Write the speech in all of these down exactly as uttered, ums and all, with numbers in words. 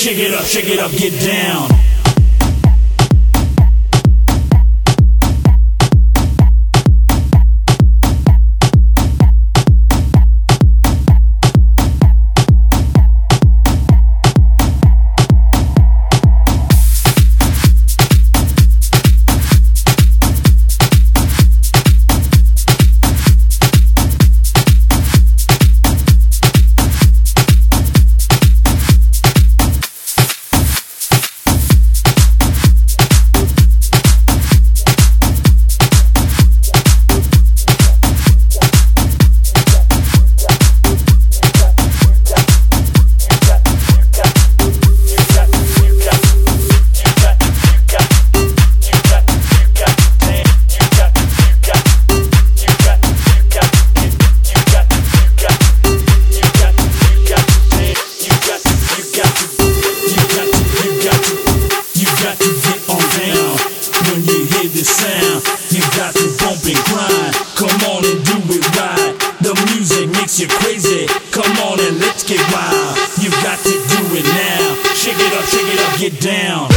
Shake it up, shake it up, get down. Sound, you got to bump and grind. Come on and do it right. The music makes you crazy. Come on and let's get wild. You got to do it now. Shake it up, shake it up, get down.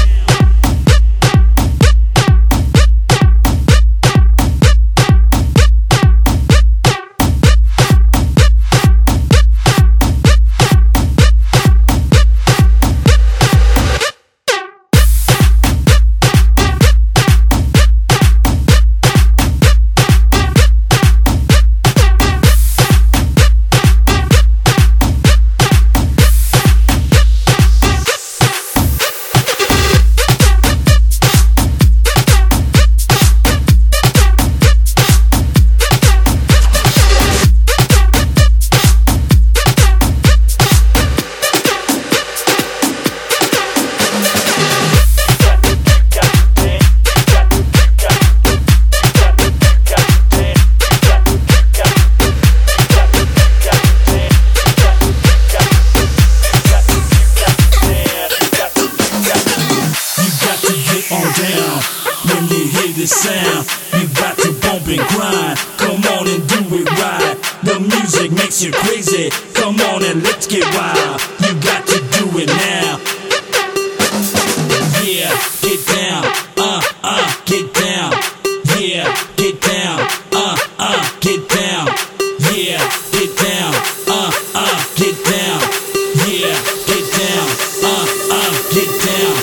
When you hear the sound, you got to bump and grind. Come on and do it right. The music makes you crazy. Come on and let's get wild. You got to do it now. Yeah, get down. Uh, uh, get down. Yeah, get down. Uh, uh, get down. Yeah, get down. Uh, uh, get down. Yeah, get down. Uh, uh, get down.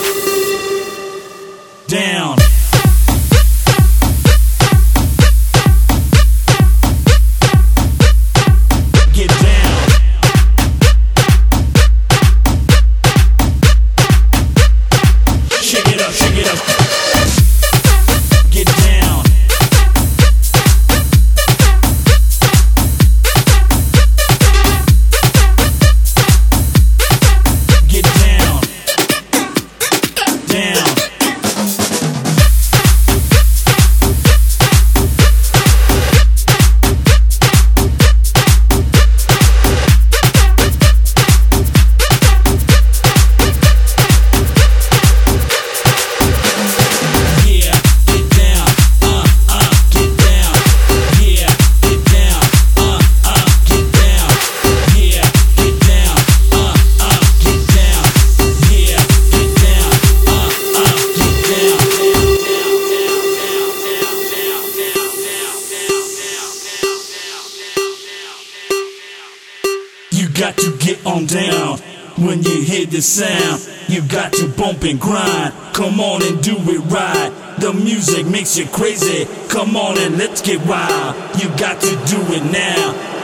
Down. Got to get on down. When you hear the sound, you got to bump and grind. Come on and do it right. The music makes you crazy. Come on and let's get wild. You got to do it now.